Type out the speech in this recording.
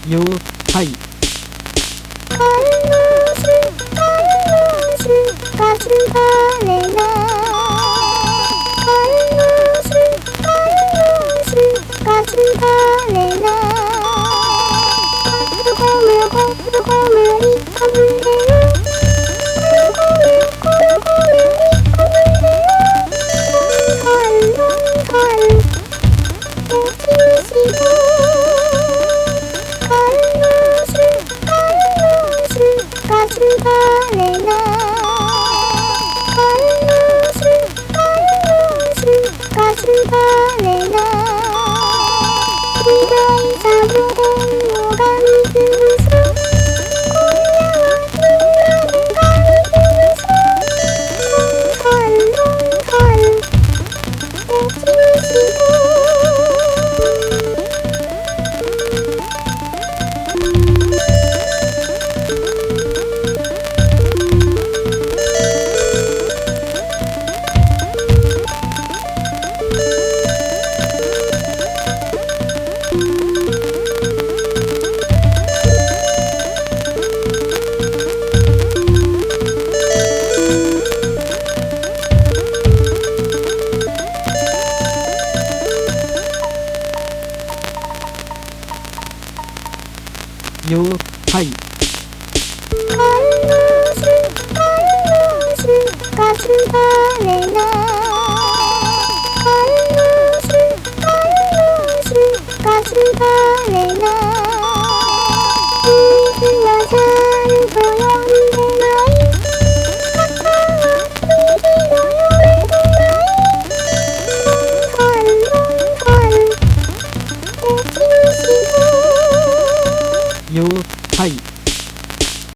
よはいカルロスガスバレナカルロスガスバレナコルコムにかぶれるコルコムにかぶれるカルロンカルおきむしろカルロスガスバレナカルロスガスバレナひどいサボテンをがみつぶす今夜はみんなでがみつぶすカルロンカルおきむしろよはいカルロスガスバレナカルロスガスバレナ水はちゃんと呼んでない肩は右を読めてないカルロンカルおきむしろよはい